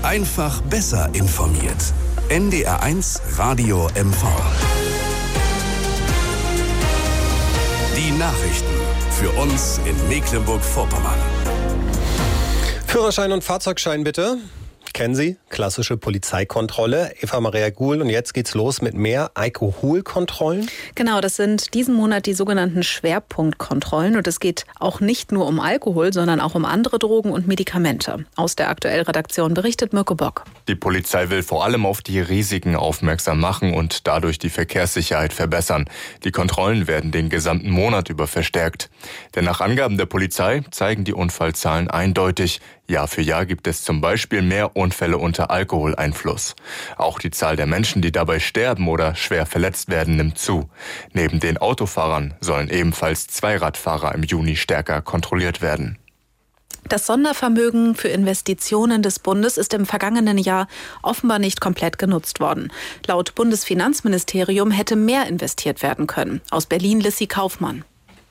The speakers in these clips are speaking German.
Einfach besser informiert. NDR1 Radio MV. Die Nachrichten für uns in Mecklenburg-Vorpommern. Führerschein und Fahrzeugschein bitte. Kennen Sie? Klassische Polizeikontrolle. Eva Maria Guhl, und jetzt geht's los mit mehr Alkoholkontrollen. Genau, das sind diesen Monat die sogenannten Schwerpunktkontrollen. Und es geht auch nicht nur um Alkohol, sondern auch um andere Drogen und Medikamente. Aus der Aktuell-Redaktion berichtet Mirko Bock. Die Polizei will vor allem auf die Risiken aufmerksam machen und dadurch die Verkehrssicherheit verbessern. Die Kontrollen werden den gesamten Monat über verstärkt. Denn nach Angaben der Polizei zeigen die Unfallzahlen eindeutig. Jahr für Jahr gibt es zum Beispiel mehr Unfälle unter Alkoholeinfluss. Auch die Zahl der Menschen, die dabei sterben oder schwer verletzt werden, nimmt zu. Neben den Autofahrern sollen ebenfalls Zweiradfahrer im Juni stärker kontrolliert werden. Das Sondervermögen für Investitionen des Bundes ist im vergangenen Jahr offenbar nicht komplett genutzt worden. Laut Bundesfinanzministerium hätte mehr investiert werden können. Aus Berlin Lissy Kaufmann.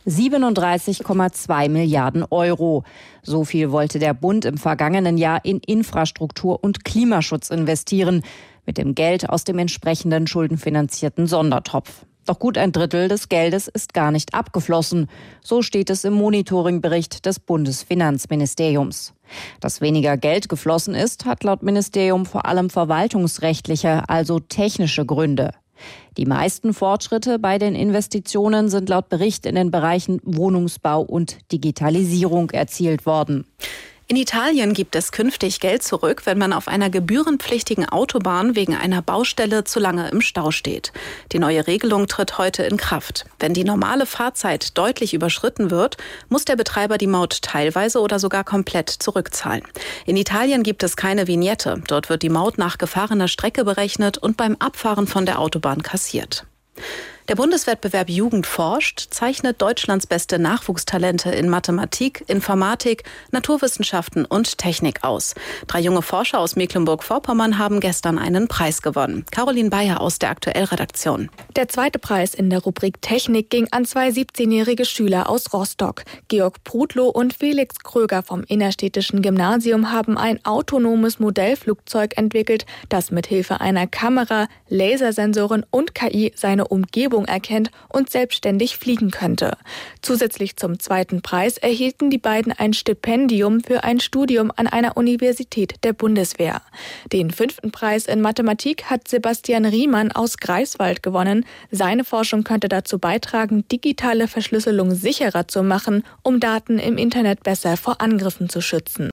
37,2 Milliarden Euro. So viel wollte der Bund im vergangenen Jahr in Infrastruktur und Klimaschutz investieren, mit dem Geld aus dem entsprechenden schuldenfinanzierten Sondertopf. Doch gut ein Drittel des Geldes ist gar nicht abgeflossen. So steht es im Monitoringbericht des Bundesfinanzministeriums. Dass weniger Geld geflossen ist, hat laut Ministerium vor allem verwaltungsrechtliche, also technische Gründe. Die meisten Fortschritte bei den Investitionen sind laut Bericht in den Bereichen Wohnungsbau und Digitalisierung erzielt worden. In Italien gibt es künftig Geld zurück, wenn man auf einer gebührenpflichtigen Autobahn wegen einer Baustelle zu lange im Stau steht. Die neue Regelung tritt heute in Kraft. Wenn die normale Fahrzeit deutlich überschritten wird, muss der Betreiber die Maut teilweise oder sogar komplett zurückzahlen. In Italien gibt es keine Vignette. Dort wird die Maut nach gefahrener Strecke berechnet und beim Abfahren von der Autobahn kassiert. Der Bundeswettbewerb Jugend forscht zeichnet Deutschlands beste Nachwuchstalente in Mathematik, Informatik, Naturwissenschaften und Technik aus. 3 junge Forscher aus Mecklenburg-Vorpommern haben gestern einen Preis gewonnen. Caroline Bayer aus der Aktuell-Redaktion. Der zweite Preis in der Rubrik Technik ging an 2 17-jährige Schüler aus Rostock. Georg Prudlow und Felix Kröger vom innerstädtischen Gymnasium haben ein autonomes Modellflugzeug entwickelt, das mithilfe einer Kamera, Lasersensoren und KI seine Umgebung erkennt und selbstständig fliegen könnte. Zusätzlich zum zweiten Preis erhielten die beiden ein Stipendium für ein Studium an einer Universität der Bundeswehr. Den 5. Preis in Mathematik hat Sebastian Riemann aus Greifswald gewonnen. Seine Forschung könnte dazu beitragen, digitale Verschlüsselung sicherer zu machen, um Daten im Internet besser vor Angriffen zu schützen.